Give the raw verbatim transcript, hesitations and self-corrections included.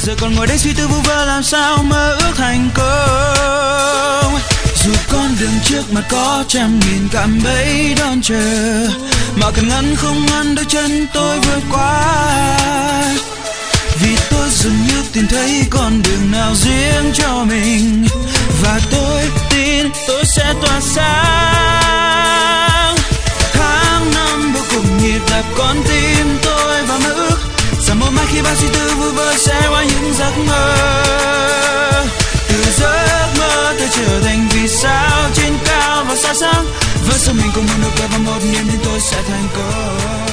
giờ còn ngồi đây suy tư vu vơ làm sao mơ ước thành công. Dù con đường trước mặt có trăm nghìn cạm bẫy đón chờ, mà cần ngăn không ngăn đôi chân tôi vượt qua. Vì tôi dường như tìm thấy con đường nào riêng cho mình, và tôi tin tôi sẽ tỏa sáng. Tháng năm vô cùng nhịp đập con tim tôi và mơ ước rằng một mai khi bao suy tư vu vơ sẽ qua những giấc mơ. Từ giấc mơ tôi trở thành vì sao trên cao và xa sáng, với sống mình cùng một nụ cười và một niềm tin tôi sẽ thành công.